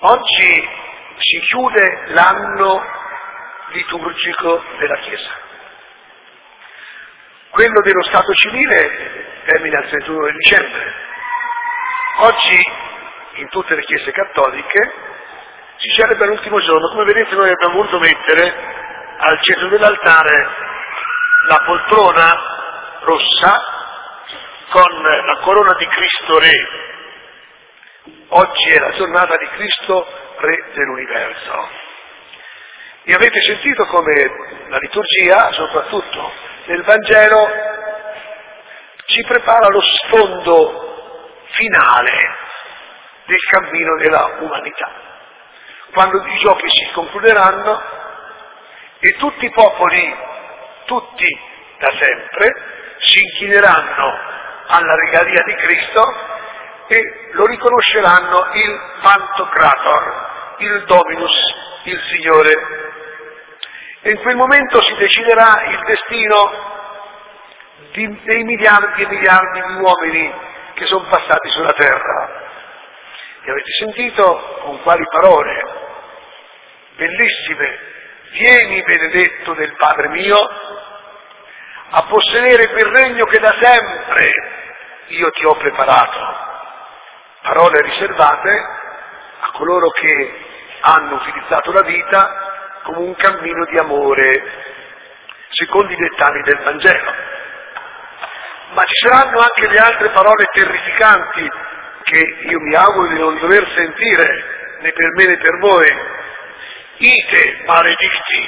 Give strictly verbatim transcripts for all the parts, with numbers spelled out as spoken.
Oggi si chiude l'anno liturgico della Chiesa. Quello dello Stato civile termina il trentuno di dicembre. Oggi in tutte le chiese cattoliche si celebra l'ultimo giorno. Come vedete, noi abbiamo voluto mettere al centro dell'altare la poltrona rossa con la corona di Cristo Re. Oggi è la giornata di Cristo Re dell'universo. E avete sentito come la liturgia, soprattutto nel Vangelo, ci prepara lo sfondo finale del cammino della umanità. Quando i giochi si concluderanno e tutti i popoli, tutti da sempre, si inchineranno alla regalia di Cristo e lo riconosceranno il Pantocrator, il Dominus, il Signore. E in quel momento si deciderà il destino di, dei miliardi e miliardi di uomini che sono passati sulla terra. E avete sentito con quali parole bellissime: vieni benedetto del Padre mio a possedere quel regno che da sempre io ti ho preparato. Parole riservate a coloro che hanno utilizzato la vita come un cammino di amore secondo i dettami del Vangelo. Ma ci saranno anche le altre parole terrificanti che io mi auguro di non dover sentire né per me né per voi. Ite maledicti,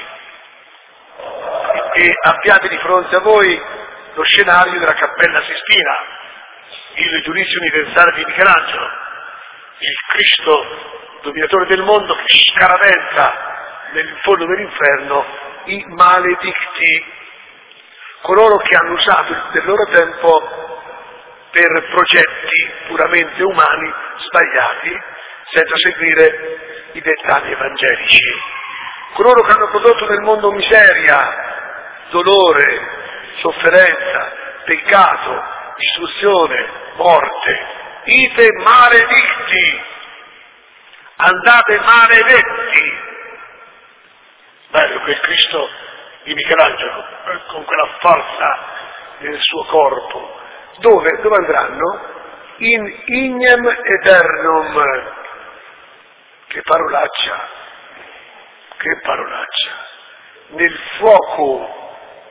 e abbiate di fronte a voi lo scenario della Cappella Sistina, il giudizio universale di Michelangelo, il Cristo dominatore del mondo che scaraventa nel fondo dell'inferno i maledicti, coloro che hanno usato del loro tempo per progetti puramente umani sbagliati, senza seguire i dettami evangelici, coloro che hanno prodotto nel mondo miseria, dolore, sofferenza, peccato, distruzione, morte. Ite maledicti, andate maledetti. Bello quel Cristo di Michelangelo, con quella forza nel suo corpo. Dove? Dove andranno? In ignem eternum. Che parolaccia, che parolaccia. Nel fuoco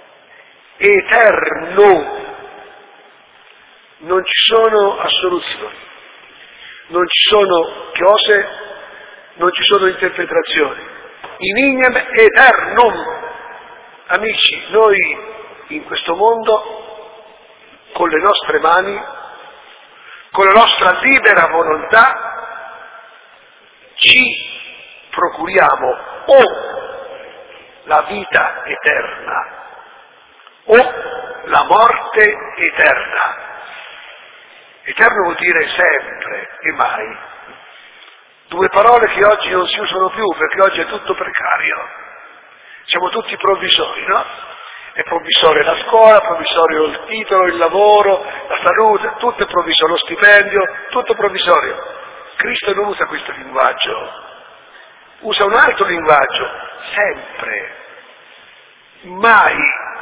eterno. Non ci sono assoluzioni, non ci sono chiose, non ci sono interpretazioni. In ignem eternum. Amici, noi in questo mondo, con le nostre mani, con la nostra libera volontà, ci procuriamo o la vita eterna o la morte eterna. Eterno vuol dire sempre e mai. Due parole che oggi non si usano più, perché oggi è tutto precario. Siamo tutti provvisori, no? È provvisoria la scuola, provvisorio il titolo, il lavoro, la salute, tutto è provvisorio, lo stipendio, tutto provvisorio. Cristo non usa questo linguaggio, usa un altro linguaggio, sempre, mai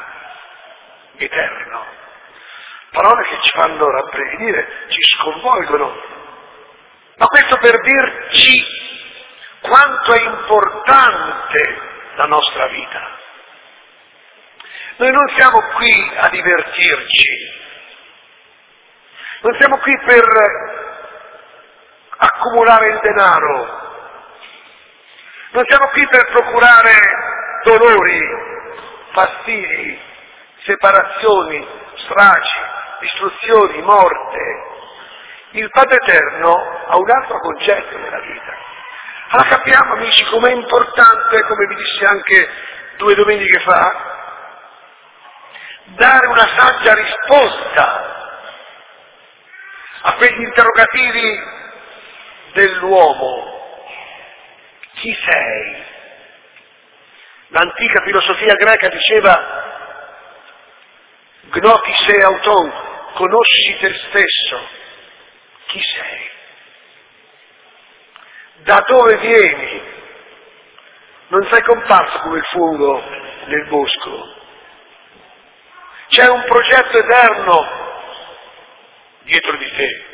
eterno. Parole che ci fanno rabbrividire, ci sconvolgono, ma questo per dirci quanto è importante la nostra vita. Noi non siamo qui a divertirci, non siamo qui per accumulare il denaro, non siamo qui per procurare dolori, fastidi, separazioni, stragi, distruzioni, morte. Il Padre Eterno ha un altro concetto nella vita. Allora capiamo, amici, com'è importante, come vi dissi anche due domeniche fa, dare una saggia risposta a quegli interrogativi dell'uomo. Chi sei? L'antica filosofia greca diceva gnoti auton, conosci te stesso. Chi sei? Da dove vieni? Non sei comparso come il fungo nel bosco. C'è un progetto eterno dietro di te.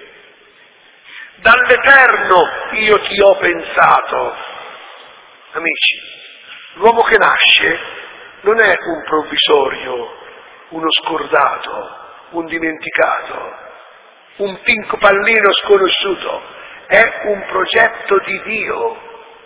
Dall'eterno io ti ho pensato. Amici, l'uomo che nasce non è un provvisorio, uno scordato, un dimenticato, un pinco pallino sconosciuto, è un progetto di Dio.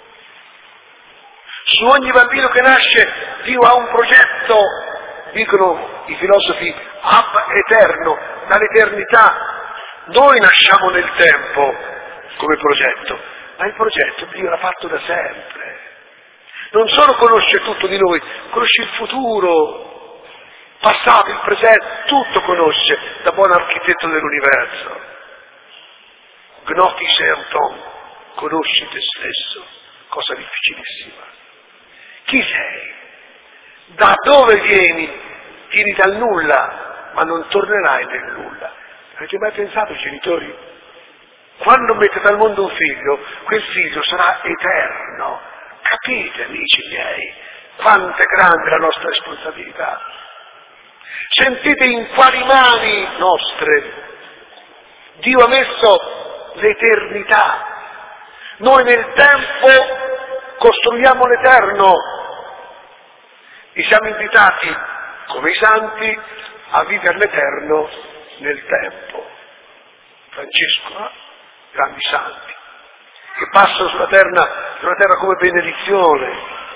Su ogni bambino che nasce Dio ha un progetto, dicono i filosofi, ab eterno, dall'eternità. Noi nasciamo nel tempo come progetto, ma il progetto Dio l'ha fatto da sempre. Non solo conosce tutto di noi, conosce il futuro, passato, il presente, tutto conosce, da buon architetto dell'universo. Gnoti serton, conosci te stesso, cosa difficilissima. Chi sei? Da dove vieni? Vieni dal nulla, ma non tornerai nel nulla. Avete mai pensato, genitori? Quando mettete al mondo un figlio, quel figlio sarà eterno. Capite, amici miei, quanto è grande la nostra responsabilità. Sentite in quali mani nostre Dio ha messo l'eternità. Noi nel tempo costruiamo l'eterno e siamo invitati, come i santi, a vivere l'eterno nel tempo. Francesco, eh? Grandi santi, che passano sulla terra, sulla terra come benedizione.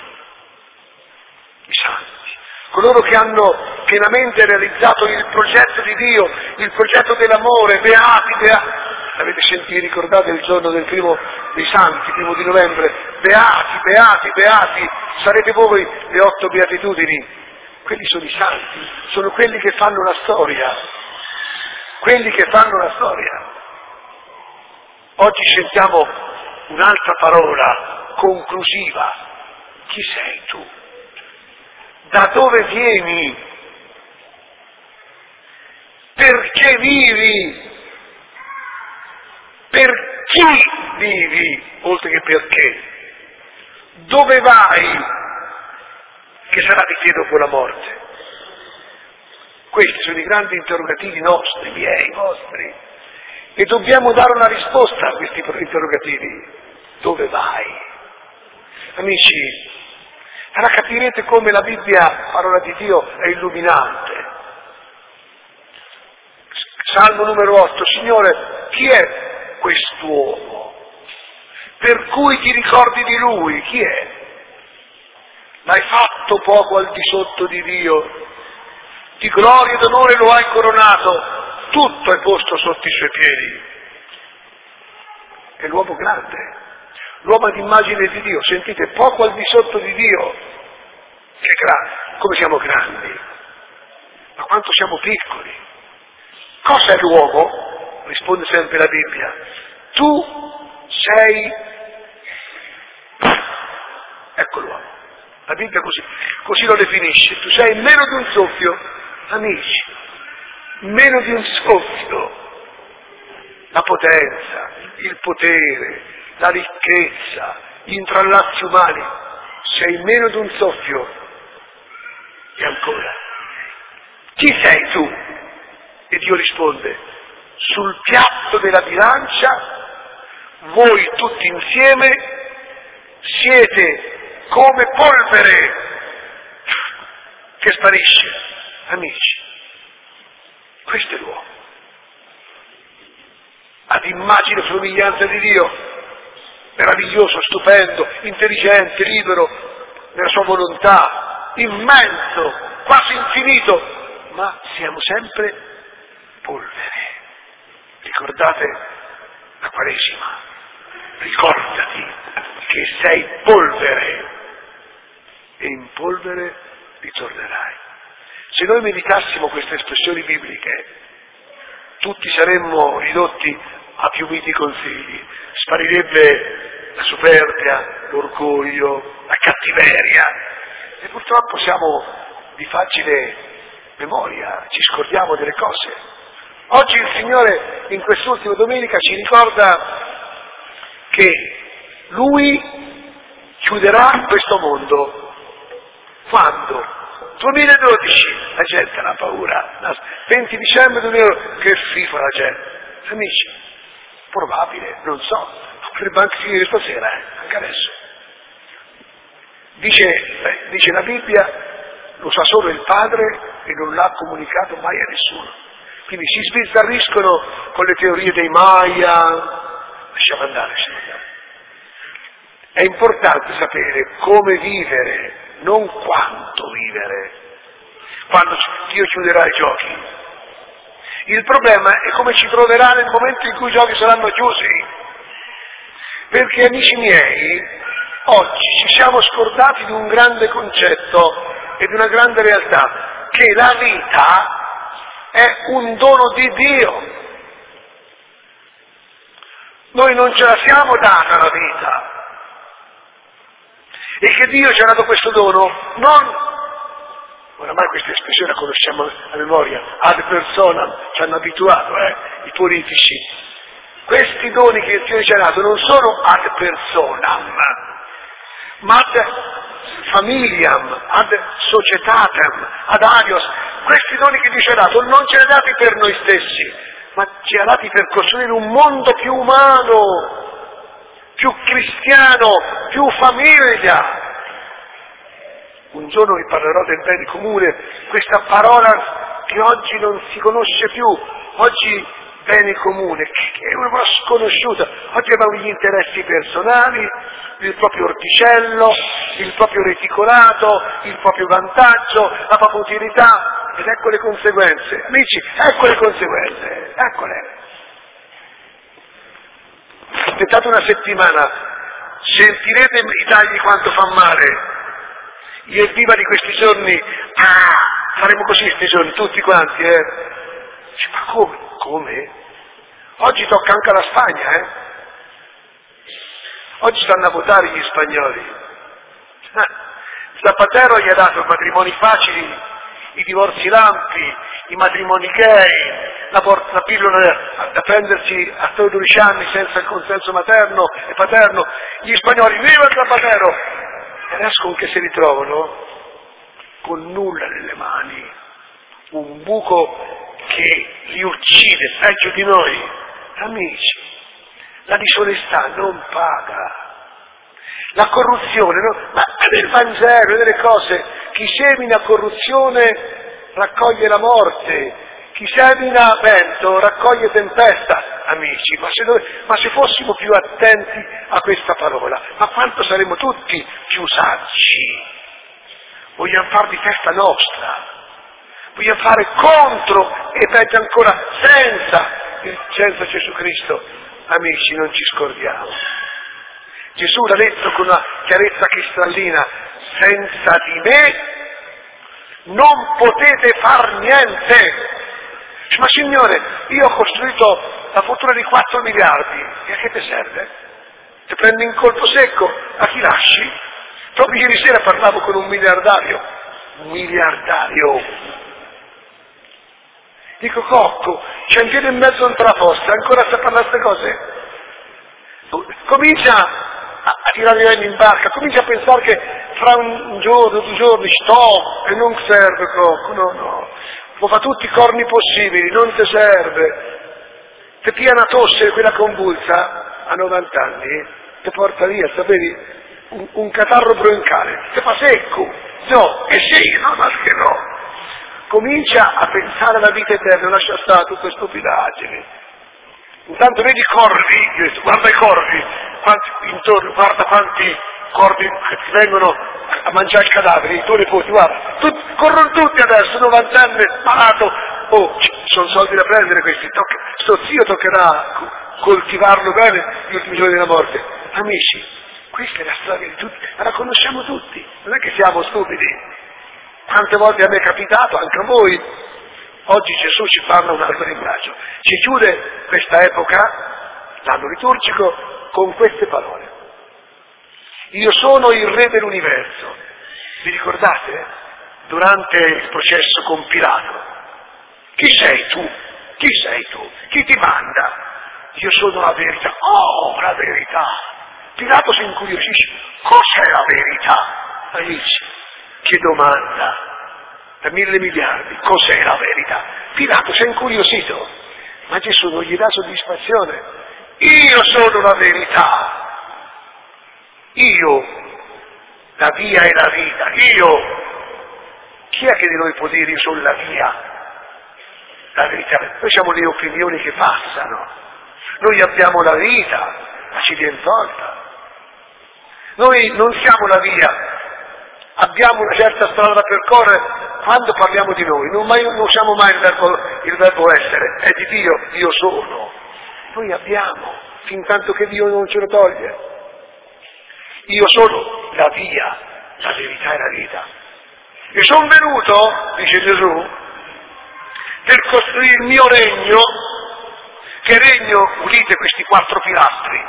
I santi, coloro che hanno pienamente realizzato il progetto di Dio, il progetto dell'amore, beati, beati. Avete sentito, ricordate il giorno del primo dei santi, primo di novembre, beati, beati, beati, sarete voi le otto beatitudini. Quelli sono i santi, sono quelli che fanno la storia, quelli che fanno la storia. Oggi sentiamo un'altra parola conclusiva. Chi sei tu? Da dove vieni? Perché vivi? Per chi vivi, oltre che perché? Dove vai? Che sarà di te dopo la morte? Questi sono i grandi interrogativi nostri, miei, vostri, e dobbiamo dare una risposta a questi interrogativi. Dove vai? Amici, allora capirete come la Bibbia, parola di Dio, è illuminante. Salmo numero otto, Signore, chi è quest'uomo? Per cui ti ricordi di lui? Chi è? L'hai fatto poco al di sotto di Dio, di gloria ed onore lo hai coronato, tutto è posto sotto i suoi piedi. È l'uomo grande, l'uomo ad immagine di Dio, sentite, poco al di sotto di Dio. Che grande, come siamo grandi, ma quanto siamo piccoli. Cosa è l'uomo? Risponde sempre la Bibbia. Tu sei, ecco l'uomo. La Bibbia così, così lo definisce. Tu sei meno di un soffio, amici, meno di un soffio. La potenza, il potere, la ricchezza, gli intrallazzi umani. Sei meno di un soffio. E ancora, chi sei tu? E Dio risponde, sul piatto della bilancia voi tutti insieme siete come polvere che sparisce. Amici, questo è l'uomo, ad immagine e somiglianza di Dio, meraviglioso, stupendo, intelligente, libero nella sua volontà, immenso, quasi infinito, ma siamo sempre polvere. Ricordate la Quaresima, ricordati che sei polvere e in polvere ritornerai. Se noi meditassimo queste espressioni bibliche, tutti saremmo ridotti a più miti consigli, sparirebbe la superbia, l'orgoglio, la cattiveria, e purtroppo siamo di facile memoria, ci scordiamo delle cose. Oggi il Signore in quest'ultima domenica ci ricorda che Lui chiuderà questo mondo. Quando? duemiladodici, la gente ha la paura. venti dicembre duemiladodici, che fifa la gente. Amici, probabile, non so, potrebbe anche finire stasera, eh, anche adesso. Dice, eh, dice la Bibbia, lo sa solo il Padre e non l'ha comunicato mai a nessuno. Quindi si sbizzarriscono con le teorie dei Maya. Lasciamo andare, lasciamo andare. È importante sapere come vivere, non quanto vivere, quando Dio chiuderà i giochi. Il problema è come ci troverà nel momento in cui i giochi saranno chiusi. Perché, amici miei, oggi ci siamo scordati di un grande concetto e di una grande realtà, che la vita è un dono di Dio. Noi non ce la siamo data la vita. E che Dio ci ha dato questo dono, non, oramai questa espressione la conosciamo a memoria, ad personam, ci hanno abituato, eh, i politici. Questi doni che Dio ci ha dato non sono ad personam, ma ad familiam, ad societatem, ad arios. Questi doni che Dio ci ha dato non ce li ha dati per noi stessi, ma ci ha dati per costruire un mondo più umano, più cristiano, più famiglia. Un giorno vi parlerò del bene comune, questa parola che oggi non si conosce più. Oggi bene comune, che è una parola sconosciuta. Oggi abbiamo gli interessi personali, il proprio orticello, il proprio reticolato, il proprio vantaggio, la propria utilità, ed ecco le conseguenze. Amici, ecco le conseguenze, eccole. Aspettate una settimana, sentirete i tagli quanto fa male. Io evviva di questi giorni, ah, faremo così questi giorni, tutti quanti, eh. Dice, ma come? Come? Oggi tocca anche alla Spagna, eh. Oggi stanno a votare gli spagnoli. Ah, Zapatero gli ha dato matrimoni facili, i divorzi lampi, i matrimoni gay, la, por- la pillola da prendersi a dodici anni senza il consenso materno e paterno. Gli spagnoli, viva il Zapatero! E adesso con che si ritrovano? Con nulla nelle mani, un buco che li uccide, peggio di noi. Amici, la disonestà non paga, la corruzione, no? Ma nel Vangelo, nelle cose, chi semina corruzione raccoglie la morte, chi semina vento raccoglie tempesta. Amici, ma se, noi, ma se fossimo più attenti a questa parola, ma quanto saremmo tutti più saggi? Vogliamo far di testa nostra, vogliamo fare contro e peggio ancora senza, senza Gesù Cristo. Amici, non ci scordiamo. Gesù l'ha detto con una chiarezza cristallina, senza di me non potete far niente. Ma signore, io ho costruito la fortuna di quattro miliardi, e a che ti serve? Ti prendi in colpo secco, a chi lasci? Proprio ieri sera parlavo con un miliardario, un miliardario. Dico, Cocco, c'è un piede in mezzo a la fossa, ancora sta parlando queste cose? Comincia a, a tirare i remi in barca, comincia a pensare che fra un giorno, due giorni, stop, e non serve, Cocco, no, no. Lo fa tutti i corni possibili, non ti serve. Ti pia una tosse, quella convulsa, a novanta anni, ti porta via, sapete, un, un catarro broncale, ti fa secco. No, e sì, no, ma che no. Comincia a pensare alla vita eterna, lascia stare tutte queste stupidaggini. Intanto vedi i corvi, guarda i corvi, quanti, intorno, guarda quanti corvi che vengono a mangiare i cadaveri, i tuoi nipoti, guarda, tutti, corrono tutti adesso, novanta anni, malato, oh, sono soldi da prendere questi, tocca, sto zio toccherà coltivarlo bene gli ultimi giorni della morte. Amici, questa è la storia di tutti, ma la conosciamo tutti, non è che siamo stupidi. Quante volte a me è capitato, anche a voi. Oggi Gesù ci parla un altro linguaggio, ci chiude questa epoca, l'anno liturgico, con queste parole. Io sono il Re dell'universo. Vi ricordate? Durante il processo con Pilato. Chi sei tu? Chi sei tu? Chi ti manda? Io sono la verità. Oh, la verità! Pilato si incuriosisce, cos'è la verità? Amici, che domanda, da mille miliardi, cos'è la verità? Pilato si è incuriosito, ma Gesù non gli dà soddisfazione. Io sono la verità, io, la via e la vita, io. Chi è che di noi può dire io sono la via? La verità. Noi siamo le opinioni che passano, noi abbiamo la vita, ma ci viene tolta. Noi non siamo la via, abbiamo una certa strada da percorrere quando parliamo di noi, non, mai, non usiamo mai il verbo, il verbo essere, è di Dio, io sono. Noi abbiamo, fin tanto che Dio non ce lo toglie. Io sono la via, la verità e la vita. E sono venuto, dice Gesù, per costruire il mio regno, che regno, udite questi quattro pilastri,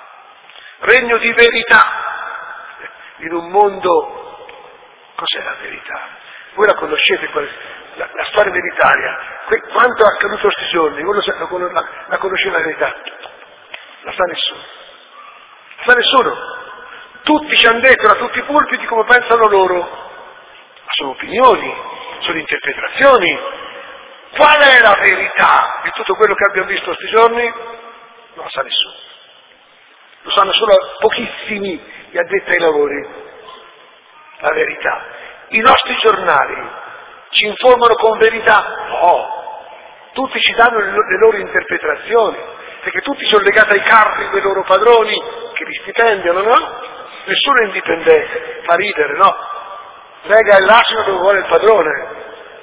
regno di verità, in un mondo, cos'è la verità? Voi la conoscete, la, la storia dell'Italia, que, quanto è accaduto questi giorni, voi la, la, la conoscete la verità? La sa nessuno, la sa nessuno, tutti ci hanno detto da tutti i pulpiti come pensano loro, ma sono opinioni, sono interpretazioni. Qual è la verità di tutto quello che abbiamo visto questi giorni? Non lo sa nessuno, lo sanno solo pochissimi gli addetti ai lavori. La verità. I nostri giornali ci informano con verità? No, tutti ci danno le, le loro interpretazioni, perché tutti sono legati ai carri dei loro padroni che li stipendiano, no? Nessuno è indipendente, fa ridere, no? Lega l'asino dove vuole il padrone.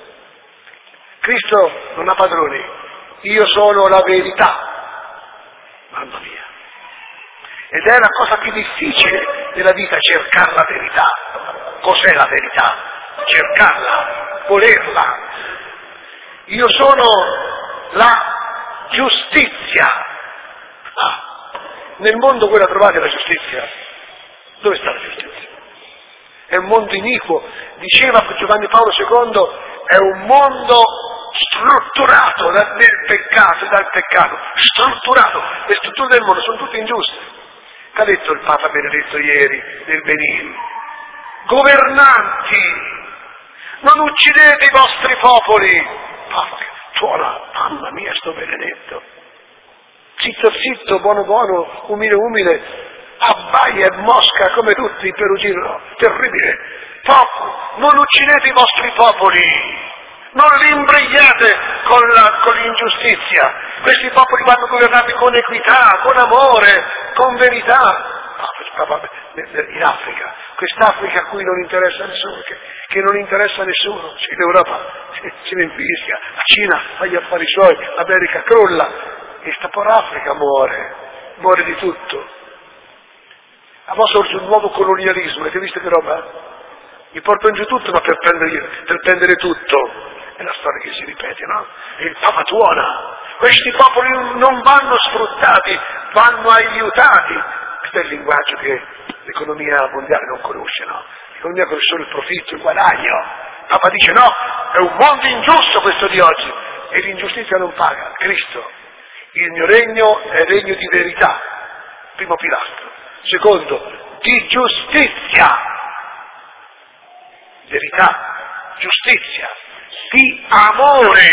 Cristo non ha padroni, io sono la verità. Mamma mia. Ed è la cosa più difficile della vita, cercare la verità. Cos'è la verità? Cercarla, volerla. Io sono la giustizia. Ah, nel mondo voi la trovate la giustizia? Dove sta la giustizia? È un mondo iniquo. Diceva Giovanni Paolo secondo, è un mondo strutturato dal peccato, dal peccato, strutturato. Le strutture del mondo sono tutte ingiuste. Che ha detto il Papa Benedetto ieri del Benin? Governanti, non uccidete i vostri popoli. Papa, che suona, mamma mia, sto Benedetto. Zitto zitto, buono buono, umile umile, abbaia e mosca come tutti per uccidere, no, terribile. Popolo, non uccidete i vostri popoli, non li imbrigliate con, la, con l'ingiustizia. Questi popoli vanno governati con equità, con amore, con verità. In Africa, quest'Africa a cui non interessa nessuno, che, che non interessa nessuno, sì, l'Europa se ne infischia, la Cina fa gli affari suoi, l'America crolla, e sta per Africa muore, muore di tutto. A voi sorge un nuovo colonialismo, avete visto che roba? Mi portano giù tutto, ma per prendere, per prendere tutto. È la storia che si ripete, no? E il Papa tuona. Questi popoli non vanno sfruttati, vanno aiutati. Questo è il linguaggio che l'economia mondiale non conosce, no? L'economia conosce solo il profitto, il guadagno. Il Papa dice no, è un mondo ingiusto questo di oggi, e l'ingiustizia non paga. Cristo, il mio regno è regno di verità, primo pilastro. Secondo, di giustizia, verità, giustizia, di amore,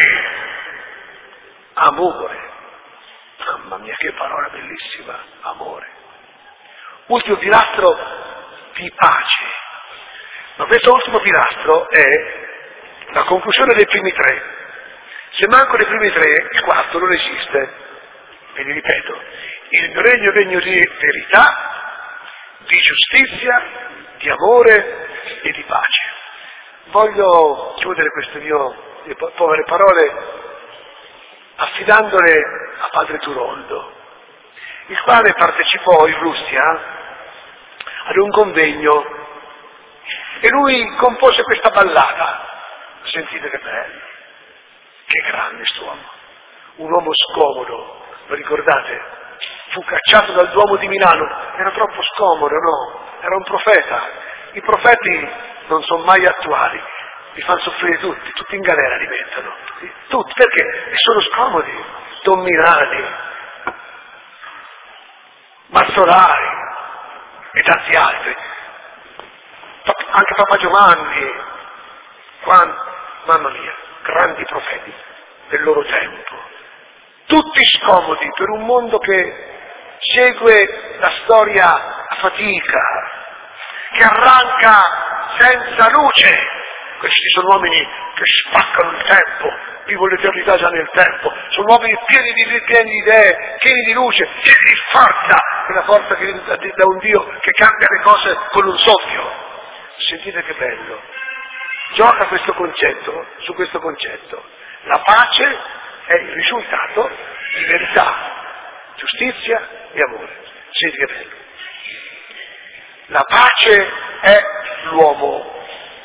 amore. Mamma mia, che parola bellissima, amore. Ultimo pilastro, di pace. Ma questo ultimo pilastro è la conclusione dei primi tre. Se mancano i primi tre, il quarto non esiste. Ve li ripeto, il mio regno è regno di verità, di giustizia, di amore e di pace. Voglio chiudere queste mie povere parole affidandole a padre Turoldo, il quale partecipò in Russia ad un convegno e lui compose questa ballata. Sentite che bello, che grande quest'uomo, un uomo scomodo, lo ricordate? Fu cacciato dal Duomo di Milano, era troppo scomodo, no? Era un profeta. I profeti non sono mai attuali, li fanno soffrire tutti, tutti in galera li mettono, tutti, perché sono scomodi, domminali, mazzolari, e tanti altri, anche Papa Giovanni, quanti, mamma mia, grandi profeti del loro tempo, tutti scomodi per un mondo che segue la storia a fatica, che arranca senza luce. Questi sono uomini che spaccano il tempo, vivono l'eternità già nel tempo, sono uomini pieni di, pieni di idee, pieni di luce, pieni di forza, quella forza che viene da, da un Dio che cambia le cose con un soffio. Sentite che bello, gioca questo concetto, su questo concetto. La pace è il risultato di verità, giustizia e amore. Sentite che bello. La pace è l'uomo.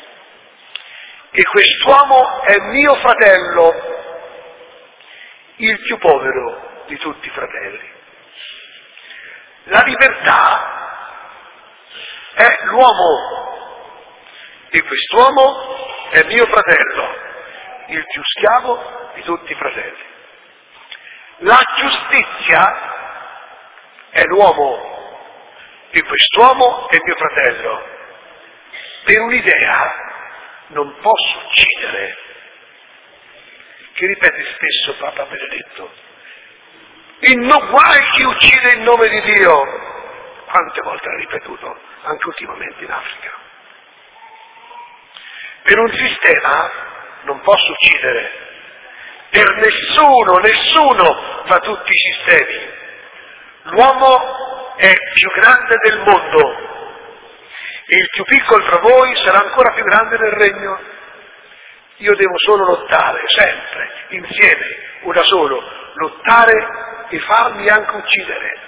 E quest'uomo è mio fratello, il più povero di tutti i fratelli. La libertà è l'uomo e quest'uomo è mio fratello, il più schiavo di tutti i fratelli. La giustizia è l'uomo e quest'uomo è mio fratello. Per un'idea non posso uccidere, che ripete spesso Papa Benedetto. E non guai chi uccide in nome di Dio. Quante volte l'ha ripetuto, anche ultimamente in Africa. Per un sistema non posso uccidere, per nessuno, nessuno fra tutti i sistemi. L'uomo è più grande del mondo e il più piccolo tra voi sarà ancora più grande nel regno. Io devo solo lottare, sempre, insieme, o da solo, lottare e farmi anche uccidere.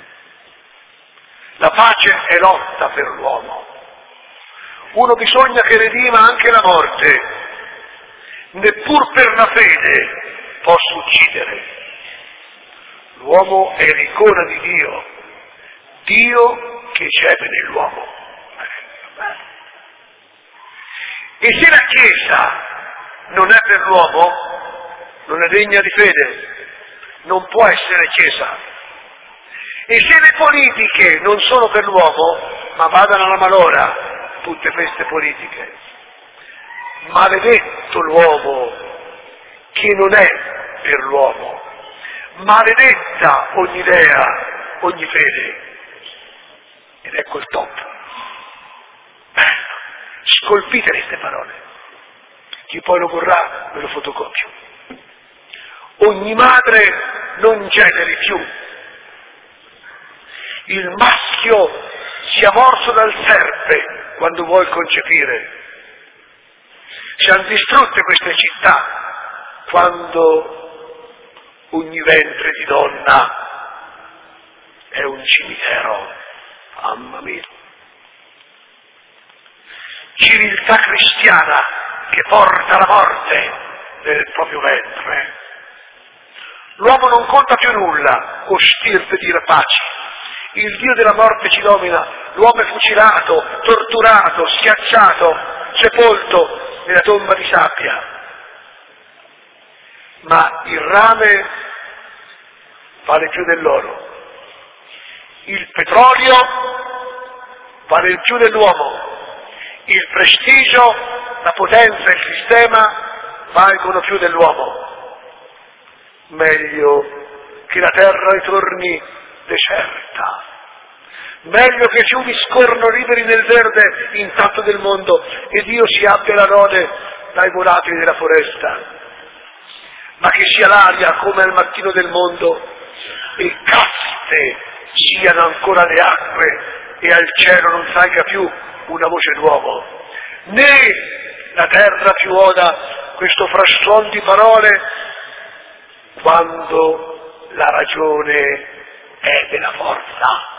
La pace è lotta per l'uomo. Uno bisogna che redima anche la morte, neppur per la fede posso uccidere. L'uomo è l'icona di Dio, Dio che geme nell'uomo. E se la Chiesa non è per l'uomo, non è degna di fede, non può essere Chiesa. E se le politiche non sono per l'uomo, ma vadano alla malora tutte queste politiche. Maledetto l'uomo che non è per l'uomo, maledetta ogni idea, ogni fede. Ed ecco il top. Bello. Scolpite queste parole. Chi poi lo vorrà me lo fotocopio. Ogni madre non generi più. Il maschio sia morso dal serpe quando vuol concepire. Si hanno distrutte queste città quando ogni ventre di donna è un cimitero. Mamma mia. Civiltà cristiana che porta la morte nel proprio ventre. L'uomo non conta più nulla, o stirpe di rapaci. Il Dio della morte ci domina, l'uomo è fucilato, torturato, schiacciato, sepolto nella tomba di sabbia. Ma il rame vale più dell'oro, il petrolio vale più dell'uomo, il prestigio, la potenza e il sistema valgono più dell'uomo. Meglio che la terra ritorni deserta, meglio che i fiumi scorrono liberi nel verde intatto del mondo e Dio si abbia la lode dai volatili della foresta, ma che sia l'aria come al mattino del mondo e caste siano ancora le acque e al cielo non salga più una voce d'uomo, né la terra più oda questo frastuono di parole quando la ragione è della forza.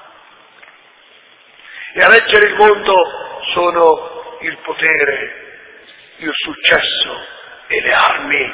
E a reggere il mondo sono il potere, il successo e le armi.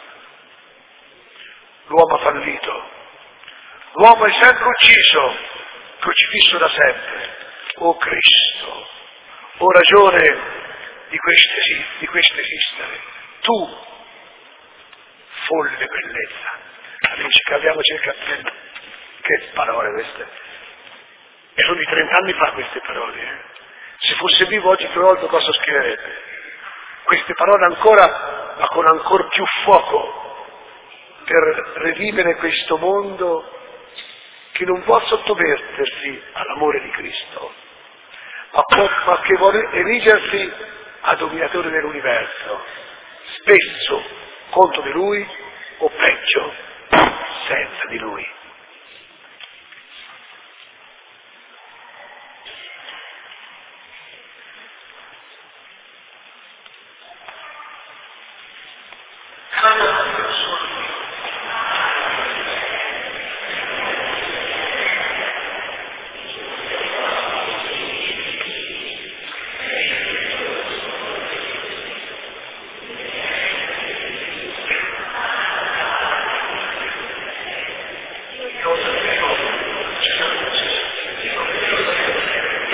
L'uomo ha fallito, l'uomo è sempre ucciso, crocifisso da sempre. O Cristo, o ragione di queste, di queste esistere, tu, folle bellezza. Amici, caviamoci il cappello. Che parole queste. E sono di trent'anni fa queste parole. Eh. Se fosse vivo oggi Teodoro cosa scriverebbe? Queste parole ancora, ma con ancor più fuoco, per rivivere questo mondo che non può sottomettersi all'amore di Cristo, ma, può, ma che vuole erigersi a dominatore dell'universo, spesso contro di Lui o peggio, senza di Lui.